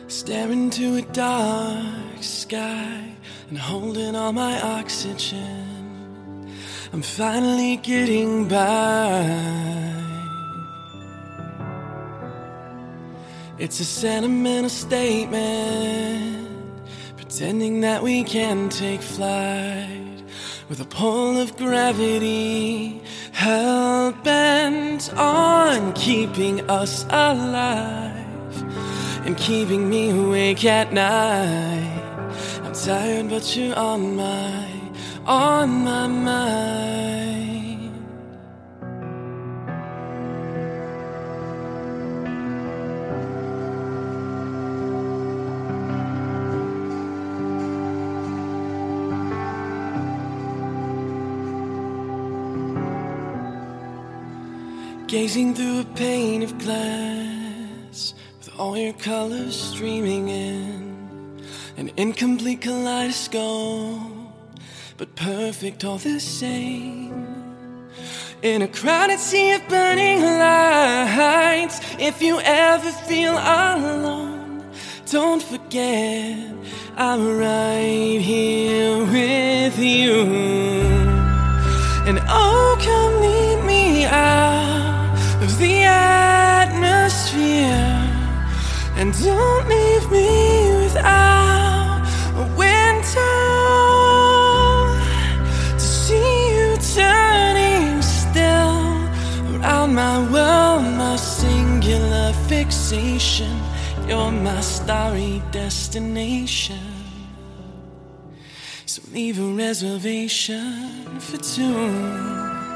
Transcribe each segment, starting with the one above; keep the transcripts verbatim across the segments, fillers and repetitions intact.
Staring to a dark sky and holding all my oxygen. I'm finally getting by. It's a sentimental statement, pretending that we can take flight with a pull of gravity hell-bent on keeping us alive and keeping me awake at night. I'm tired, but you're on my, on my mind. Gazing through a pane of glass with all your colors streaming in, an incomplete kaleidoscope, but perfect all the same. In a crowded sea of burning lights, if you ever feel alone, don't forget I'm right here with you. And oh, come lead me out of the atmosphere, and don't leave me without a window to see you turning still around my world, my singular fixation. You're my starry destination, so leave a reservation for two.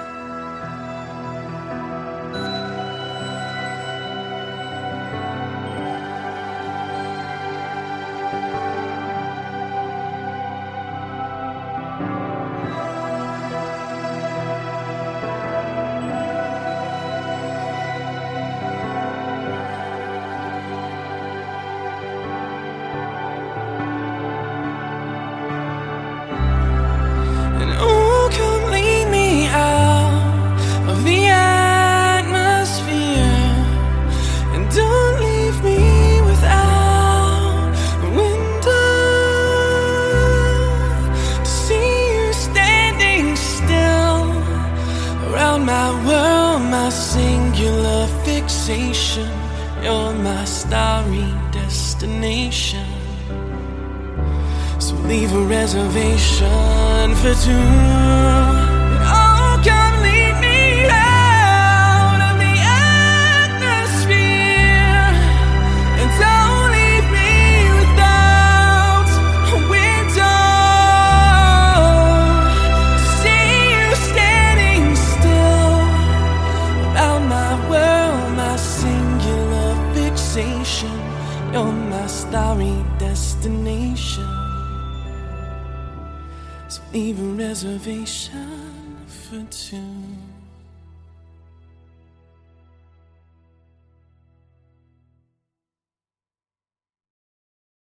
My world, my singular fixation. You're my starry destination, so leave a reservation for two. Oh, come lead me out of the atmosphere, and don't leave me without a window to see you standing still around my world, my singular fixation. You're my starry destination, so leave a reservation for two.